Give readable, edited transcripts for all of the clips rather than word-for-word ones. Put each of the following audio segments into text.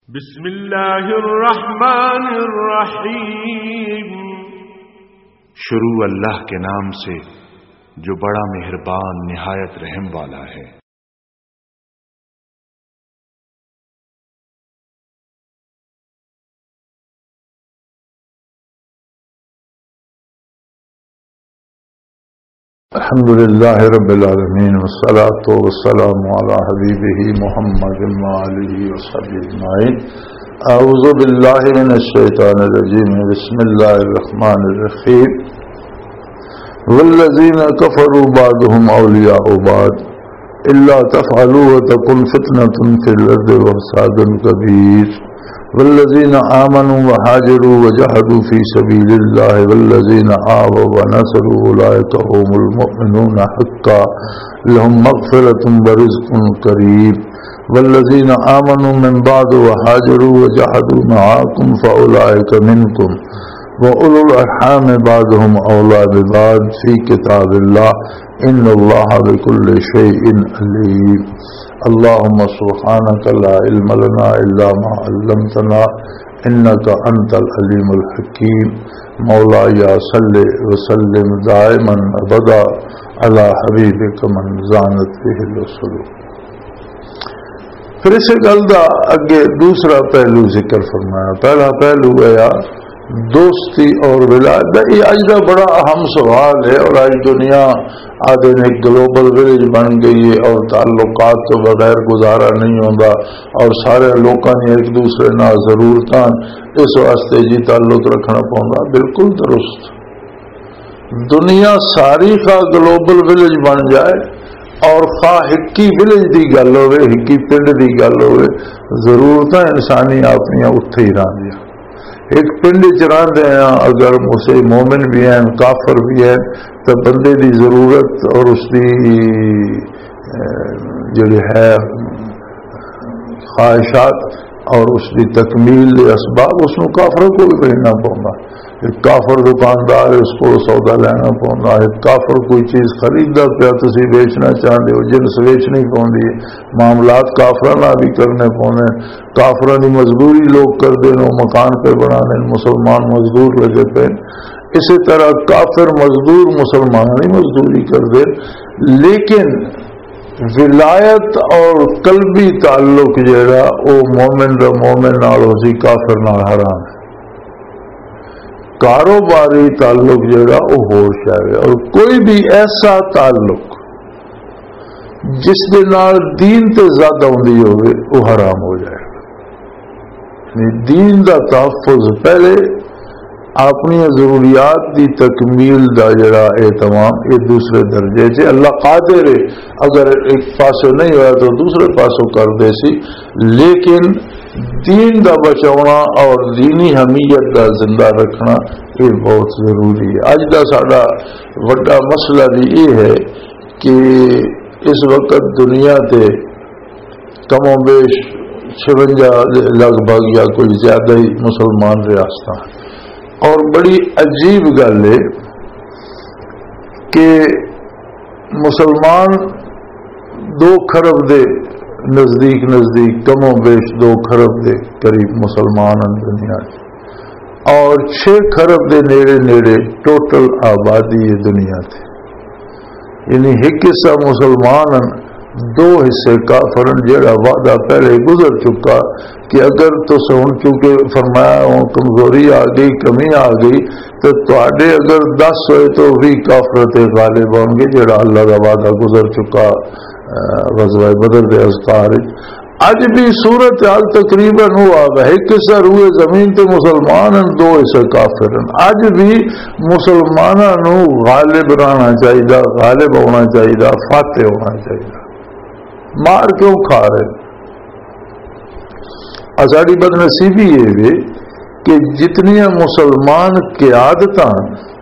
بسم اللہ الرحمن الرحیم، شروع اللہ کے نام سے جو بڑا مہربان نہایت رحم والا ہے۔ الحمدللہ رب العالمین والصلاة والسلام علی حبیبہ محمد وآلہ وصحبہ اجمعین۔ اعوذ باللہ من الشیطان الرجیم، بسم اللہ الرحمن الرحیم۔ والذین کفروا بعضهم اولیاء بعض الا تفعلوا تکن فتنة فی الارض وفساد کبیر۔ والذین آمنوا وحاجروا وجاہدوا فی سبیل اللہ والذین آووا ونصروا اولئک هم المؤمنون حقا لهم مغفرۃ ورزق کریم۔ والذین آمنوا من بعد وحاجروا وجاہدوا معکم فاولئک منکم وأولو الأرحام بعضهم أولى ببعض في كتاب الله إن الله بكل شيء عليم۔ اللهم سبحانك لا علم لنا إلا ما علمتنا إنك أنت العليم الحكيم۔ مولاي صل وسلم دائما أبدا على حبيبك من زانت به الرسل۔ پھر اس گل دا اگے دوسرا پہلو ذکر فرمایا۔ پہلا پہلو ہے دوستی اور ولایت۔ یہ آج کا بڑا اہم سوال ہے، اور آج دنیا آدھے نے گلوبل ولیج بن گئی ہے اور تعلقات تو بغیر گزارا نہیں ہوتا، اور سارے لوگوں نے ایک دوسرے نال ضرورتاں اس واسطے جی تعلق رکھنا پوندا۔ بالکل درست، دنیا ساری کا گلوبل ولیج بن جائے اور خواہ ہکی ولیج دی گل ہوئے، ہکی پنڈ دی گل ہوئے، ضرورتاں انسانی اپنی اتھے ہی رہندیاں۔ ایک پنڈ چراندے ہیں، اگر اسے مومن بھی ہیں کافر بھی ہیں، تو بندے دی ضرورت اور اس دی جڑی ہے خواہشات اور اس دی تکمیل دے اسباب اس کو کافروں کو بھی بھیجنا پوندا۔ ایک کافر دکاندار ہے، اس کو سودا لینا پوندا۔ ایک کافر کوئی چیز خریددا پیا، تسی بیچنا چاہتے ہو، جنس ویچنی پوندی ہے، معاملات کافراں نال بھی کرنے پوندے۔ کافراں دی مزدوری لوگ کردے نو، مکان پہ بنانے مسلمان مزدور لگے پے۔ اسی طرح کافر مزدور مسلمانوں کی مزدوری کردے، لیکن ولایت اور قلبی تعلق جڑا او مومن دا مومن نال ہو سی، کافر نال حرام ہے۔ کاروباری تعلق جڑا وہ ہو جائے، اور کوئی بھی ایسا تعلق جس دے نال دین تے زیادہ ہوندی ہوئے وہ حرام ہو جائے گا۔ دین دا تحفظ پہلے، اپنی ضروریات دی تکمیل دا جڑا اہتمام یہ دوسرے درجے سے۔ اللہ قادر ہے، اگر ایک پاسوں نہیں ہوا تو دوسرے پاسوں کر دے سی، لیکن دین دا بچاؤنا اور دینی حمیت دا زندہ رکھنا یہ بہت ضروری ہے۔ اج دا ساڈا وڈا مسئلہ بھی یہ ہے کہ اس وقت دنیا تے کم و بیش 56 لگ بھگ یا کوئی زیادہ ہی مسلمان ریاستاں، اور بڑی عجیب گل ہے کہ مسلمان 2 کھرب دے نزدیک کم و بیش 2 کھرب دے قریب مسلمان ہیں دنیا کی، اور 6 کھرب دے نیڑے ٹوٹل آبادی ہے دنیا تے۔ یعنی ایک حصہ مسلمان ہیں، 2 حصے کافر ہیں، جڑا وعدہ پہلے گزر چکا کہ اگر تو ہن چونکہ فرمایا ہوں کمزوری آ گئی، کمی آ گئی، تو تواڈے اگر 10 ہوئے تو بھی کافر تے غالب ہوں گے، جڑا اللہ کا وعدہ گزر چکا غزوہ بدر دے اذکار۔ اج بھی صورت حال تقریباً ہوا ہے، ایک حصہ روئے زمین تے مسلمان ہیں، 2 حصے کافر ہیں۔ اج بھی مسلمانوں نو غالب رہنا چاہیے، غالب ہونا چاہیے، فاتح ہونا چاہیے۔ مار کیوں کھا رہے؟ ساری بد نصیبی یہ ہے کہ جتنی مسلمان قیادتاں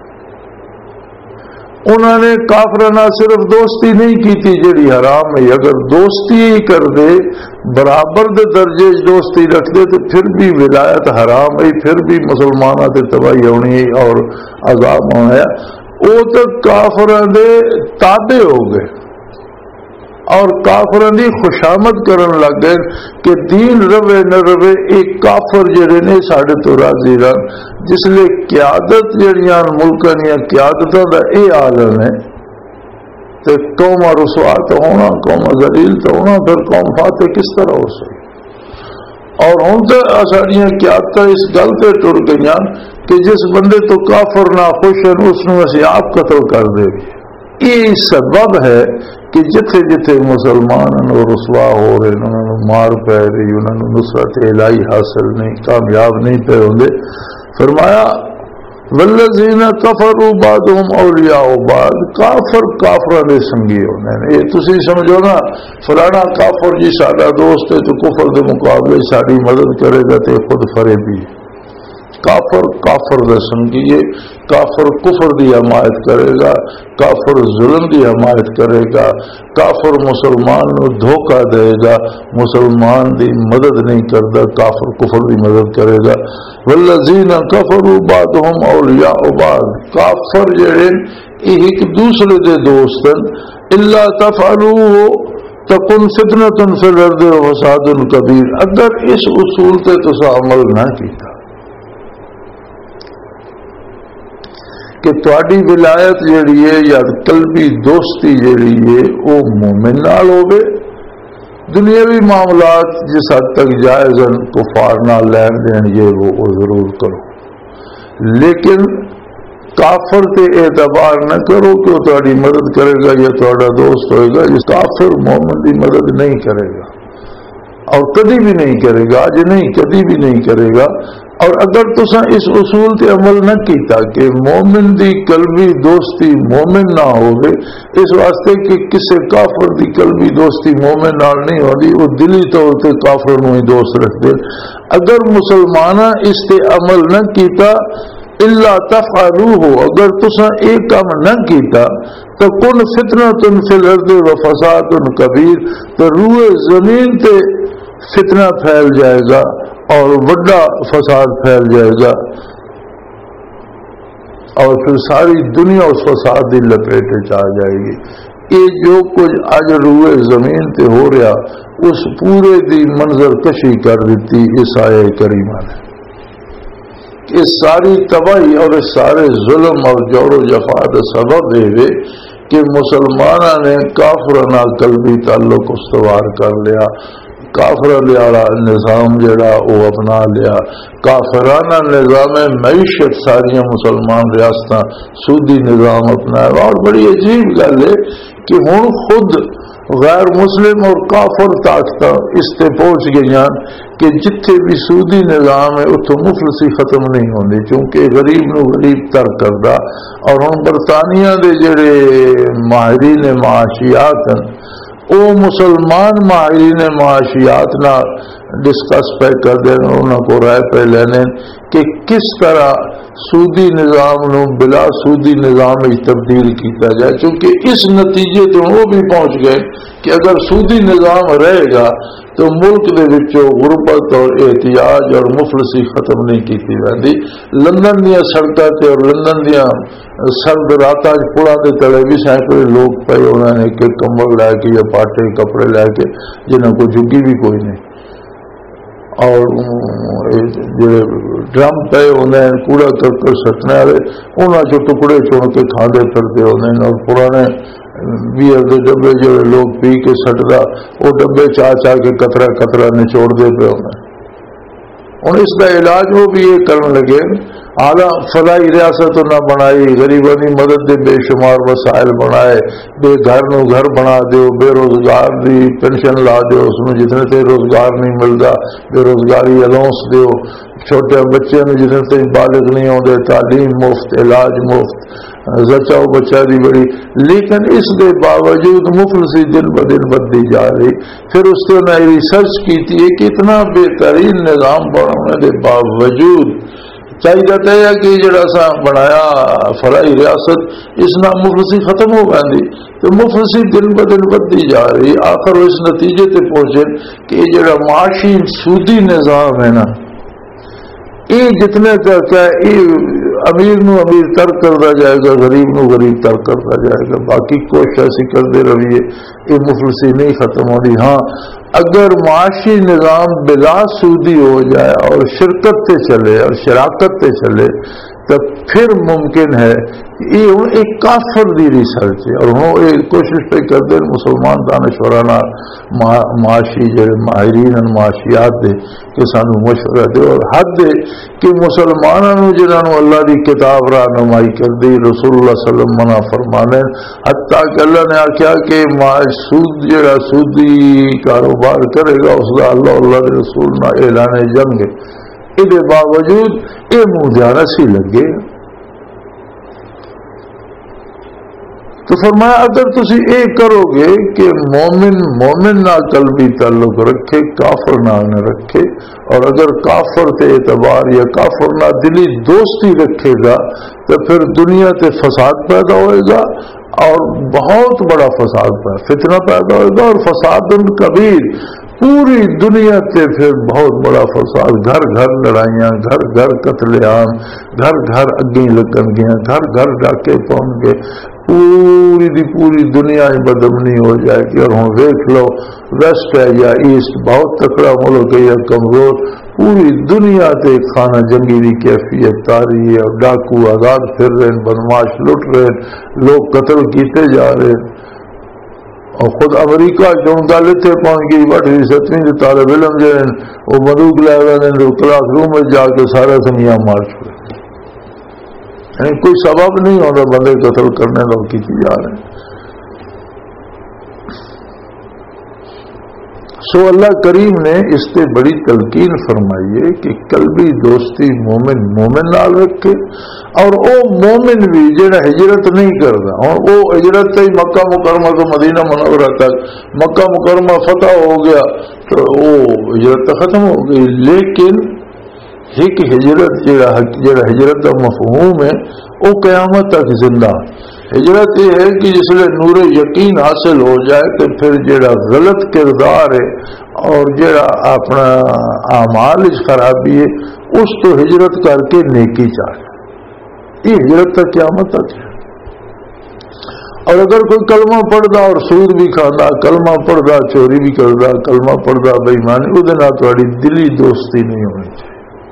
انہوں نے کافرانہ صرف دوستی نہیں کی تھی جڑی حرام ہے، اگر دوستی ہی کر دے برابر دے درجے دوستی رکھ دے تو پھر بھی ولایت حرام ہے، پھر بھی مسلمانوں تے تباہی ہونی اور عذاب ہونا ہے۔ وہ تو کافراں دے تابع ہو گئے، اور کافروں دی خوشامد کرن لگ گئے کہ دین روے نہ روے ایک کافر جڑے نے ساڈے تو راضی رہن، جس لیے قیادت جڑیاں ملکاں دیاں قیادتاں دا اے عالم ہے تے قوم رسوا تو ہونا، قوم ذلیل تو ہونا، پھر قوم فاتح کس طرح ہو سکے؟ اور ہن تو ساڈیاں قیادتاں اس گل تے ٹر گئیاں کہ جس بندے تو کافر نہ خوش ہیں اس نوں اسی آپ قتل کر دے گے۔ یہ سبب ہے کہ جتھے جتھے مسلمان رسوا ہو رہے انہوں نے مار پی رہی، انہوں نے نصرت الہی حاصل نہیں، کامیاب نہیں پہ ہوندے۔ فرمایا والذین کفروا بعضهم اولیاء بعض، کافر کافراں دے سنگی ہوندے نے۔ یہ تسی سمجھو نا فلانا کافر جی ساڈا دوست ہے تو کفر دے مقابلے ساڈی مدد کرے گا تے خود فریبی۔ کافر کافر دا سنگی ہے، کافر کفر دی حمایت کرے گا، کافر ظلم دی حمایت کرے گا، کافر مسلمان نو دھوکہ دے گا، مسلمان دی مدد نہیں کرتا، کافر کفر دی مدد کرے گا۔ والذین کفروا بعضهم اولیاء بعض، کافر جڑے ایک دوسرے دے دوست ہیں، الا تفعلوا تکن فتنۃ فی الارض وفساد کبیر، اگر اس اصول تے تسا عمل نہ کیتا کہ تہاڈی ولایت جڑی ہے یا قلبی دوستی جڑی ہے وہ مومن نال ہوے، دنیاوی معاملات جس حد تک جائز ہیں کفار نال لین دین یہ وہ ضرور کرو، لیکن کافر تے اعتبار نہ کرو کہ وہ تہاڈی مدد کرے گا یا تہاڈا دوست ہوئے گا۔ یہ کافر مومن دی مدد نہیں کرے گا اور کبھی بھی نہیں کرے گا، آج نہیں کبھی بھی نہیں کرے گا۔ اور اگر تساں اس اصول تے عمل نہ کیتا کہ مومن دی قلبی دوستی مومن نہ ہوگی، اس واسطے کہ کسے کافر دی قلبی دوستی مومن نال نہیں ہوگی، وہ دلی طور تے کافر نو ہی دوست رکھ دے۔ اگر مسلمانہ اس تے عمل نہ کیتا الا تفعلوه، اگر تساں ایک کام نہ کیتا تو کن فتنۃ فی الارض وفساد کبیر، تو روئے زمین تے فتنہ پھیل جائے گا اور بڑا فساد پھیل جائے گا، اور پھر ساری دنیا اس فساد کی لپیٹ آ جائے گی۔ یہ جو کچھ اج روئے زمین تے ہو رہا اس پورے دی منظر کشی کر دیتی اس آیے کریمہ نے۔ اس ساری تباہی اور اس سارے ظلم اور جور و جفا کا سبب ہے کہ مسلمانوں نے کافرانہ قلبی تعلق استوار کر لیا، کافر والا نظام جڑا وہ اپنا لیا، کافرانہ نظام معیشت ساری مسلمان ریاستاں سودی نظام اپنایا۔ اور بڑی عجیب گل ہے کہ ہن خود غیر مسلم اور کافر طاقتیں اس تے پہنچ گئی کہ جتھے بھی سودی نظام ہے اتوں مفلسی ختم نہیں ہوندی، چونکہ غریب نو غریب تر کردا۔ اور ہن برطانیہ دے جڑے ماہرین معاشیات ہیں وہ مسلمان ماہرین معاشیات نہ ڈسکس پہ کر دیں، انہوں کو رائے پہ لینے کہ کس طرح سودی نظام نو بلا سودی نظام میں تبدیل کیتا جائے، چونکہ اس نتیجے تو وہ بھی پہنچ گئے کہ اگر سودی نظام رہے گا تو ملک دے وچوں غربت اور احتیاج اور مفلسی ختم نہیں کیتی جاندی۔ لندن دیا سڑکاں تے اور لندن دیا سرد راتاں پڑاں دے تلے بھی سینکڑے لوگ پے ہونے نے کہ کمبل لے کے یا پاٹے کپڑے لے کے جنہاں کو جھگی بھی کوئی نہیں، اور جڑے ڈرم پے ہونے کوڑا کرکٹ سٹنے والے انہاں چ ٹکڑے چن کے کھاندے پھرتے ہونے، اور پرانے بیئر دے ڈبے جڑے لوگ پی کے سٹدا وہ ڈبے چاہ کے قطرہ قطرہ نچوڑ دے پہ ہونے۔ ہوں اس کا علاج وہ بھی یہ کرنے لگے، اعلیٰ فلاحی ریاست نہ بنائی، غریبوں کی مدد دے بے شمار وسائل بنائے، بے گھر نو گھر بنا دیو، بے روزگار دی پینشن لا دیو، اس میں جتنے تے روزگار نہیں ملتا بے روزگاری الاؤنس دیو، چھوٹے بچے میں جتنے تے بالغ نہیں ہوتے تعلیم مفت، علاج مفت، زچاؤ بچہ دی بڑی، لیکن اس کے باوجود مفلسی دن بدن بدتی جا رہی۔ پھر اس کو نئی ریسرچ کی تھی کہ اتنا بہترین نظام بنانے کے باوجود چاہیے ہے کہ جڑا سا بنایا فلاحی ریاست اس نہ مفلسی ختم ہو گئی، تو مفلسی دن بدن بدتی جا رہی۔ آخر وہ اس نتیجے تے پہنچے کہ جڑا معاشی سودی نظام ہے نا یہ جتنے تک ہے یہ امیر نو امیر تر کرتا جائے گا، غریب نو غریب تر کرتا جائے گا، باقی کوشش ایسی کرتے رہیے، یہ مفلسی نہیں ختم ہو رہی۔ ہاں اگر معاشی نظام بلا سودی ہو جائے اور شرکت سے چلے اور شراکت سے چلے تو پھر ممکن ہے یہ ہوں ایک کافر دی ریسرچ ہے، اور ہوں ایک کوشش پہ کرتے مسلمان دانشورانہ معاشی جڑے ماہرین معاشیات دے کہ سانو مشورہ دے اور حد دے کہ مسلمانوں جنہوں اللہ دی کتاب رہنمائی کر دی، رسول اللہ صلی اللہ علیہ وسلم منع فرمانے، حتیٰ کہ اللہ نے آخیا کہ سود جڑا سودی کاروبار کرے گا اس کا اللہ اللہ کے رسول نہ اعلان جنگ ہے، اس باوجود یہ منہ دھیان سی لگے۔ تو فرمایا اگر تسی یہ کرو گے کہ مومن نہ قلبی تعلق رکھے، کافر نہ رکھے، اور اگر کافر تے اعتبار یا کافر نہ دلی دوستی رکھے گا تو پھر دنیا تے فساد پیدا ہوئے گا، اور بہت بڑا فساد فتنہ پیدا ہوئے گا، اور فساد کبیر پوری دنیا سے پھر بہت بڑا فساد، گھر گھر لڑائیاں، گھر گھر قتل عام، گھر گھر اگیں لگن گیا، گھر گھر ڈاکے پہنچ گئے، پوری دی پوری دنیا ہی بدمنی ہو جائے گی۔ اور ہوں دیکھ لو ویسٹ ہے یا ایسٹ، بہت تکڑا ملک ہے یا کمزور، پوری دنیا تے خانہ جنگی کی کیفیت تاری ہے، اور ڈاکو آزاد پھر رہے ہیں، بدماش لٹ رہے ہیں، لوگ قتل کیتے جا رہے ہیں۔ اور خود امریکہ جو عدالتیں پہنچ گئی، 8ویں 7ویں طالب علم جو ہیں وہ بندوق لے رہے ہیں، کلاس روم میں جا کے سارا سنگیا مار چھوڑے، یعنی کوئی سبب نہیں ہوتا بندے قتل کرنے کا کی جا رہے ہیں۔ سو اللہ کریم نے اس سے بڑی تلقین فرمائی ہے کہ قلبی دوستی مومن نال رکھے، اور او مومن بھی جڑا ہجرت نہیں کرتا، اور وہ ہجرت ہی مکہ مکرمہ تو مدینہ منورہ تک، مکہ مکرمہ فتح ہو گیا تو وہ ہجرت ختم ہو گئی، لیکن ایک ہجرت جڑا ہجرت کا مفہوم ہے وہ قیامت تک زندہ۔ ہجرت یہ ہے کہ جس لئے نور یقین حاصل ہو جائے تو پھر جڑا غلط کردار ہے اور جڑا اپنا اعمال خرابی ہے اس تو ہجرت کر کے نیکی چاہے، یہ ہجرت تک قیامت تک ہے۔ اور اگر کوئی کلمہ پڑھتا اور سود بھی کھاتا، کلمہ پڑھتا چوری بھی کرتا، کلمہ پڑھتا بے ایمانی، وہ دن تھوڑی دلی دوستی نہیں ہونی چاہیے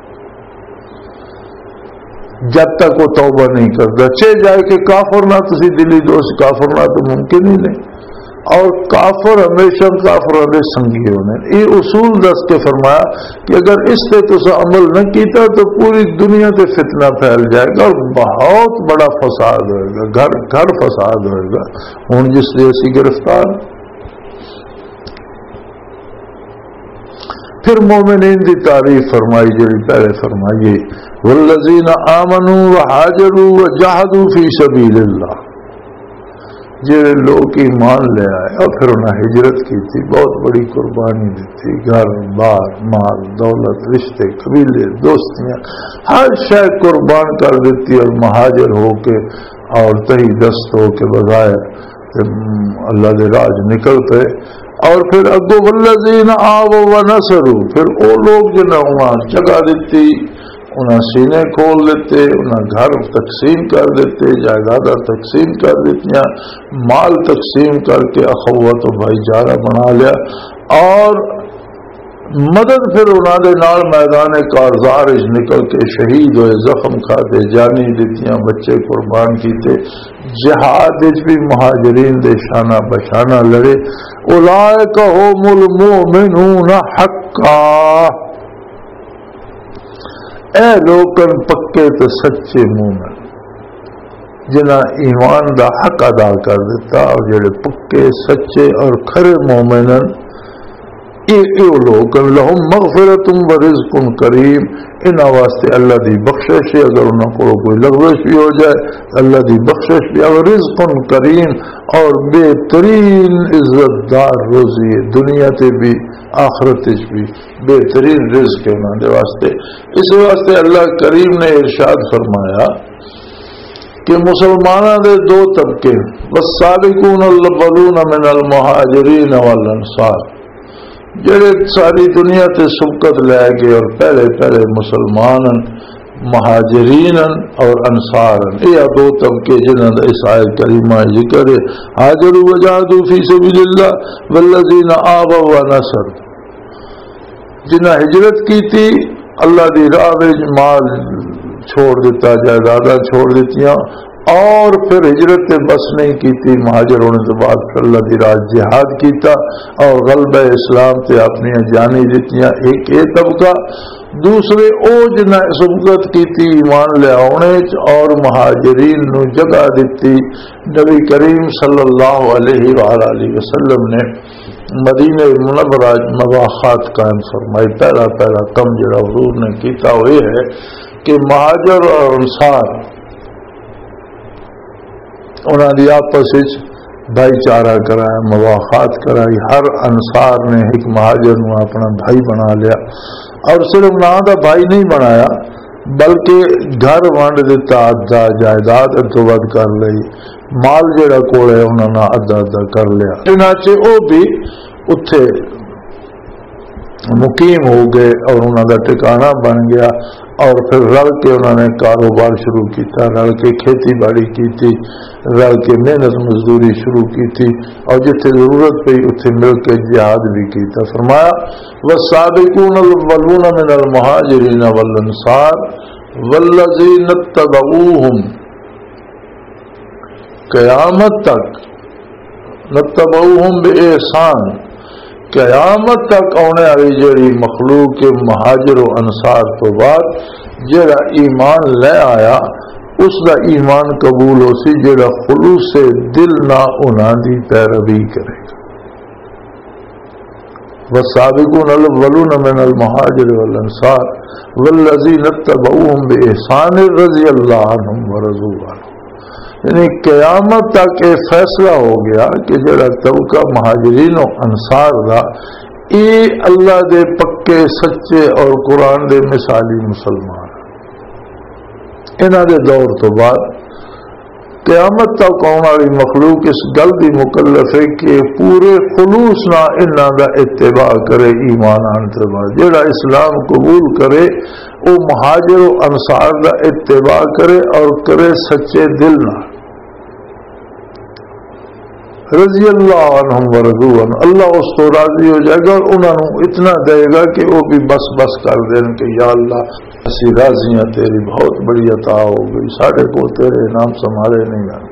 جب تک وہ توبہ نہیں کرتا، چے جائے کہ کافر نہ تسی دلی دوست، کافر نہ تو ممکن ہی نہیں، اور کافر ہمیشہ سنگی ہونے۔ یہ اصول دس کے فرمایا کہ اگر اس سے تسا عمل نہ کیتا تو پوری دنیا تے فتنہ پھیل جائے گا اور بہت بڑا فساد ہوئے گا، گھر گھر فساد ہوئے گا۔ ہوں جس لیے اسی گرفتار۔ پھر مومنین دی تعریف فرمائی جڑی پہلے فرمائی، والذین آمنوا وحاجروا وجاہدوا فی سبیل اللہ، جڑے لوگ ایمان لے آئے اور پھر انہیں ہجرت کی تھی، بہت بڑی قربانی دی تھی، گھر بار مال دولت رشتے قبیلے دوستیاں ہر شے قربان کر دیتی، اور مہاجر ہو کے اور تہی دست ہو کے بغیر اللہ دے راج نکل پے۔ اور پھر اگو والذین آووا ونصروا، پھر وہ لوگ جنہوں وہاں جگہ دیتی، انہیں سینے کھول دیتے، انہیں گھر تقسیم کر دیتے، جائیدادیں تقسیم کر دیتی، مال تقسیم کر کے اخوت و بھائی چارہ بنا لیا، اور مدد پھر انہوں نے نال میدان کارزار نکل کے شہید ہوئے، زخم کھاتے، جانی دیتیاں، بچے قربان کیتے، جہاد بھی مہاجرین دے شانہ بشانہ لڑے۔ اولئک هم المؤمنون حقا، اے لوکن پکے تو سچے مومن جنہاں ایمان دا حق ادا کر دیتا، اور جڑے پکے سچے اور کھرے مومنن یہ لوگ لہم مغفرت و رزق کریم، انہاں واسطے اللہ دی بخشش ہے، اگر انہوں کو کوئی لغزش بھی ہو جائے اللہ دی بخشش بھی، اور رزق کریم اور بہترین عزت دار روزی ہے، دنیا تے بھی آخرت بھی بہترین رزق ہے انہوں دے واسطے۔ اس واسطے اللہ کریم نے ارشاد فرمایا کہ مسلمانوں دے دو طبقے، والسابقون الاولون من المہاجرین والانصار، جڑے ساری دنیا تے سبقت لے کے اور پہلے پہلے مسلمان مہاجرین اور انصار، یہ دو طبقے جنہاں دا اس آیت کریمہ ذکر ہے، ہاجروا وجاہدوا فی سبیل اللہ والذین آووا ونصروا، جنہاں ہجرت کی تھی اللہ دی راہ وچ، مال چھوڑ دیتا، جائیداداں چھوڑ دتیاں، اور پھر ہجرت بس نہیں کی تھی، مہاجر ہونے کے بعد پھر اللہ دی راہ جہاد کیتا اور غلبہ اسلام تے اپنی جانی دیتیاں، ایک یہ طبقہ۔ دوسرے او جنہ سبقت کی تھی ایمان لے آنے اور مہاجرین نو جگہ دیتی، نبی کریم صلی اللہ علیہ وآلہ وسلم نے مدینہ منورہ مواخات قائم فرمائی۔ پہلا کم جڑا حضور نے کیتا وہ یہ ہے کہ مہاجر اور انصار انہاں دی آپس بھائی چارہ کرایا، مواخات کرائی، ہر انصار نے ایک مہاجر نو اپنا بھائی بنا لیا، اور صرف نہ دا بھائی نہیں بنایا بلکہ گھر ونڈ دیتا، ادھا جائیداد ادھو کر لئی، مال جڑا کول ہے انہاں نے ادھا کر لیا، چنانچہ وہ بھی اتھے مقیم ہو گئے اور انہوں دا ٹھکانہ بن گیا، اور پھر رل کے انہوں نے کاروبار شروع کیتا، رل کے کھیتی باڑی کی تھی، رل کے محنت مزدوری شروع کی تھی، اور جتنے ضرورت پئی اتنے مل کے جہاد بھی کیتا۔ فرمایا والسابقون الاولون من المہاجرین والانصار والذین اتبعوہم، قیامت تک نتبعوہم بإحسان، قیامت تک آنے والی جڑی مخلوق کے مہاجر و انصار تو بعد جڑا ایمان لے آیا اس دا ایمان قبول ہو سی جڑا خلوص سے دل نہ انہاں دی پیروی کرے گا۔ والسابقون الاولون من المہاجر والانصار والذین اتبعوہم بإحسان رضی اللہ عنہم ورضوا عنہ، یعنی قیامت تک یہ فیصلہ ہو گیا کہ جڑا طبقہ مہاجرین و انصار دا یہ اللہ دے پکے سچے اور قرآن دے مثالی مسلمان، انہاں دے دور تو بعد قیامت تک آنے والی مخلوق اس گل دی مکلف ہے کہ پورے خلوص نہ انہاں دا اتباع کرے، ایمان آنے کے بعد جڑا اسلام قبول کرے وہ مہاجر و انصار دا اتباع کرے اور کرے سچے دل نہ، رضی اللہ عنہم ورضوا عنہ، اللہ اس تو راضی ہو جائے گا اور انہوں اتنا دے گا کہ وہ بھی بس بس کر دیں کہ یا اللہ اسی راضی ہیں، تیری بہت بڑی عطا ہو گئی، ساڑھے کو تیرے نام سنبھالے نہیں آئے۔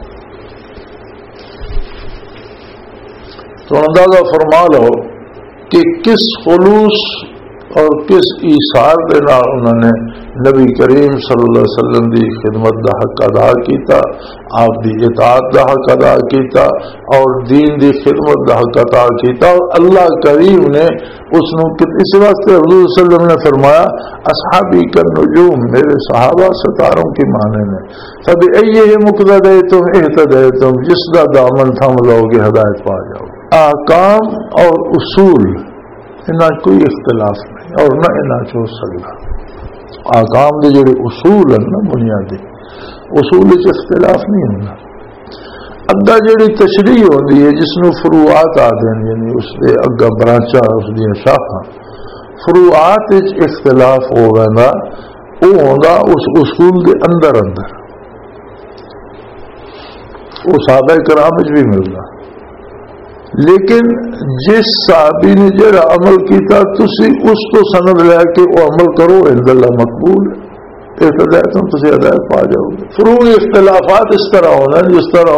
تو اندازہ فرما لو کہ کس خلوص اور کس ایثار دے نال انہوں نے نبی کریم صلی اللہ علیہ وسلم دی خدمت دا حق ادا کیتا، آپ دی اطاعت دا حق ادا کیتا اور دین دی خدمت دا حق ادا کیتا، اور اللہ کریم نے اس نو اس واسطے حضور صلی اللہ علیہ وسلم نے فرمایا اصحابی کالنجوم، میرے صحابہ ستاروں کی مانے نے، فبأیہم اقتدیتم اہتدیتم، جس دا دامن تھام لو گے ہدایت پا جاؤ۔ احکام اور اصول انہاں کوئی اختلاف نہیں اور نہ انہاں چ ہو سکتا، احکام دے جڑے اصول ہیں نا بنیادی اصول وچ اختلاف نہیں ہونا، اگا جڑی تشریح ہوندی ہے جس نو فروعات آدھے ہیں، یعنی اس دے اگا برانچا اس دی شاخاں، فروعات وچ اختلاف ہو ویندا او ہوندا اس اصول دے اندر وہ صحابہ کرام وچ بھی ملدا، لیکن جس صحابی نے جڑا عمل کیتا تسی اس کو سند لے کے وہ عمل کرو عند اللہ مقبول ہے، اہتدیتم تسی ہدایت پا جاؤ گے۔ فروعی اختلافات اس طرح ہونا جس طرح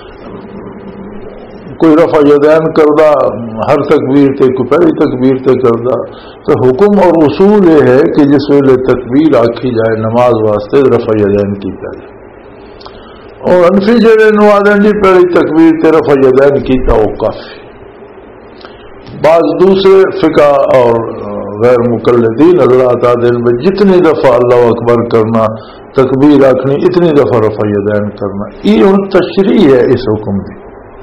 کوئی رفع یدین کردہ ہر تکبیر تے کوئی پہلی تکبیر تے کردہ، تو حکم اور اصول یہ ہے کہ جس ویلے تکبیر آکھی جائے نماز واسطے رفع یدین کیتا جائے، اور انفی جڑے نوازن جی پہلی تکبیر تے رفع یدین کیتا وہ کافی۔ بعض دوسرے فقہ اور غیر مقلدین حضرات دن میں جتنی دفعہ اللہ اکبر کرنا، تکبیر آکھنی، اتنی دفعہ رفع یدین کرنا، یہ ان تشریح ہے اس حکم کی،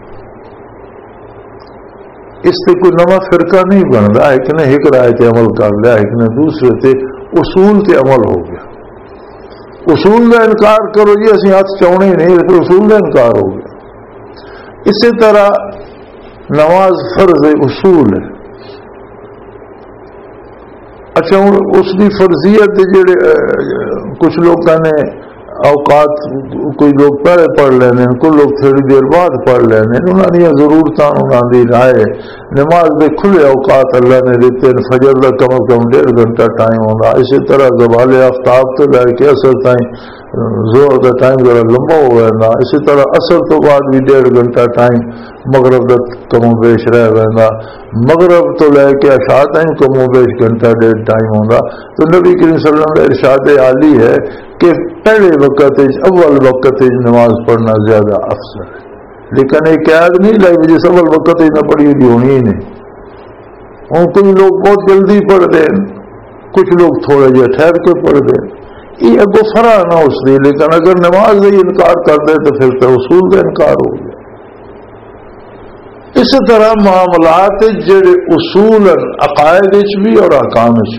اس سے کوئی نواں فرقہ نہیں بن رہا، ایک نے ایک رائے تے عمل کر لیا، ایک نے دوسرے تے اصول تے عمل ہو گیا۔ اصول کا انکار کرو جی اسی ہاتھ چاؤنے ہی نہیں، پھر اصول کا انکار ہو گیا۔ اسی طرح نماز فرض اصول ہے، اچھا ہوں اس کی فرضیت جڑے کچھ لوگ نے اوقات کوئی لوگ پہلے پڑھ لینے کوئی لوگ تھوڑی دیر بعد پڑھ لینے انہوں نے ضرورت انہوں کی رائے نماز کے کھلے اوقات اللہ نے دیتے ہیں فجر کا کم از کم 1.5 گھنٹہ ٹائم ہوگا اسی طرح زوال آفتاب تو لے کے اثر تائیں زور کا ٹائم ذرا لمبا ہو رہا اسی طرح اثر تو بعد بھی 1.5 گھنٹہ ٹائم مغرب کا کم و بیش رہ رہا مغرب تو لے کے عشاء تائیں کم و بیش گھنٹہ 1.5 ٹائم ہوگا تو نبی کریم صلی اللہ علیہ وسلم کا ارشاد عالی ہے کہ پہلے وقت اول وقت نماز پڑھنا زیادہ افضل ہے لیکن ایک قید نہیں لائی جس اول وقت نہ پڑھی ہوئی ہونی ہی نہیں ہوں کچھ لوگ بہت جلدی پڑھ دیں کچھ لوگ تھوڑے جہے ٹھہر کے پڑھ دیں یہ اگو فرا نہ اس لیے لیکن اگر نماز کا انکار کر دے تو پھر تو اصول کا انکار ہو گیا اسی طرح معاملات جڑے اصول عقائد بھی اور احکام بھی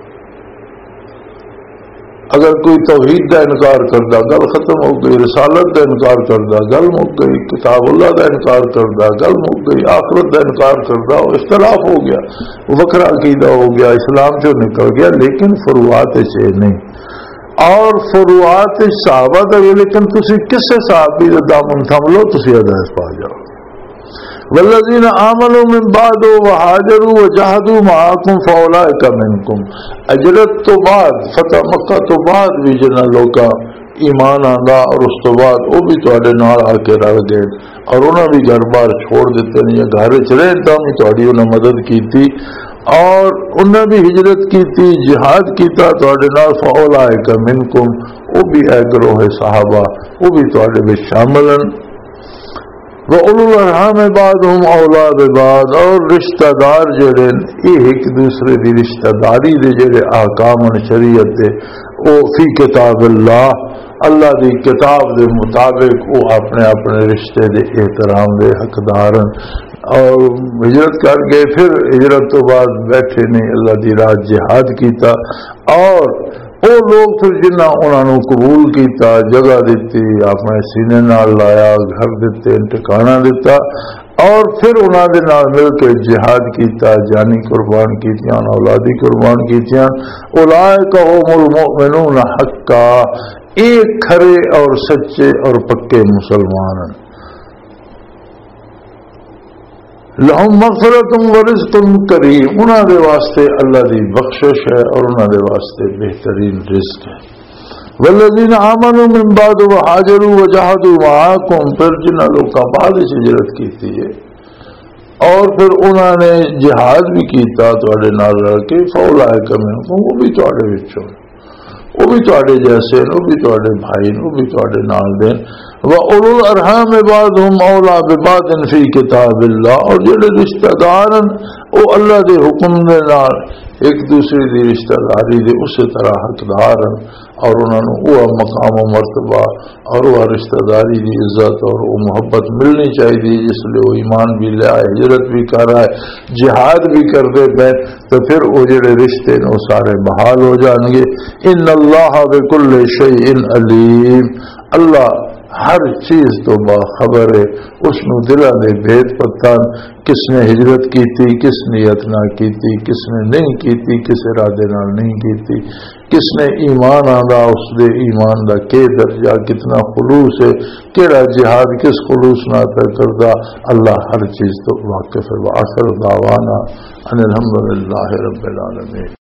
اگر کوئی توحید کا انکار کردا گل ختم ہو گئی رسالت کا انکار کردا گل مک گئی کتاب اللہ کا انکار کردا گل مک گئی آخرت کا انکار کردا اختلاف ہو گیا وکرا عقیدہ ہو گیا اسلام سے نکل گیا لیکن فروعات سے نہیں اور فروعات صحابہ کا لیکن تسی کسے صحابی کا دامن تھم لو تسی ہدایت پا جاؤ والذین آمنوا من بعد وهاجروا وجاهدوا معكم فاولئک منکم ہجرت تو بعد فتح مکہ تو بعد بھی جنہ لوگا ایمان آندا اور اس تو بعد وہ بھی تواڈے نال آ کے رل گئے اور انہاں بھی گھر بار چھوڑ دیتے ہیں یا گھر وچ رہن تاں بھی تواڈی انہاں مدد کیتی اور انہاں بھی ہجرت کیتی جہاد کیتا تواڈے نال فاولئک منکم وہ بھی اے گروہ صحابہ وہ بھی تواڈے وچ شامل ہیں وَأُولُو الْأَرْحَامِ بَعْضُهُمْ أَوْلَىٰ بِبَعْضٍ اور رشتہ دار جڑے یہ ایک دوسرے دی رشتہ داری دے جڑے احکام شریعت دے او فی کتاب اللہ دی کتاب دے مطابق وہ اپنے اپنے رشتے دے احترام دے حقدار اور ہجرت کر گئے پھر ہجرت تو بعد بیٹھے نہیں اللہ دی راہ جہاد کیتا اور وہ لوگ پھر جنہ انہوں نے قبول کیتا جگہ دیتی اپنے سینے نال لایا گھر دیتے ٹھکانہ دیتا اور پھر انہوں نے نال مل کے جہاد کیتا جانی قربان کیتیاں اولادی قربان کیتیاں اولئک هم المؤمنون حقا ایک کھرے اور سچے اور پکے مسلمان ہیں لہم مغفرت و رزق کریم انہاں دے واسطے اللہ دی بخشش ہے اور انہاں دے واسطے بہترین رزق ہے والذین آمنوا من بعد وهاجروا وجاهدوا معكم پھر جنہاں لوگاں بعد ہجرت کیتی ہے اور پھر انہوں نے جہاد بھی کیتا تواڈے نال رل کے فاولئک منکم وہ بھی تواڈے وچوں وہ بھی تواڈے جیسے وہ بھی تواڈے بھائی وہ بھی تواڈے نال دے وَأُولُو الْأَرْحَامِ بَعْضُهُمْ أَوْلَىٰ بِبَعْضٍ فِي كِتَابِ اللَّهِ اور جڑے رشتہ دار وہ اللہ دے حکم دے نال ایک دوسرے دی رشتہ داری دے اسی طرح حقدار اور انہوں نے وہ مقام و مرتبہ اور وہ رشتہ داری دی عزت اور وہ محبت ملنی چاہیے جس لیے وہ ایمان بھی لے آئے ہجرت بھی کر رہا ہے جہاد بھی کر دے پہ تو پھر وہ جڑے رشتے نے وہ سارے بحال ہو جائیں گے ان اللہ بکل شیء علیم اللہ ہر چیز تو باخبر ہے اس نو دلا دے بھید پتہ کس نے ہجرت کی تھی کس نیت نہ کی تھی کس نے نہیں کی تھی کس ارادے نال نہیں کی تھی کس نے ایمان آندا اس دے ایمان دا کے درجہ کتنا خلوص ہے کیڑا جہاد کس خلوص نہ کردا اللہ ہر چیز تو واقف ہے وآخر دعوانا ان الحمدللہ رب العالمین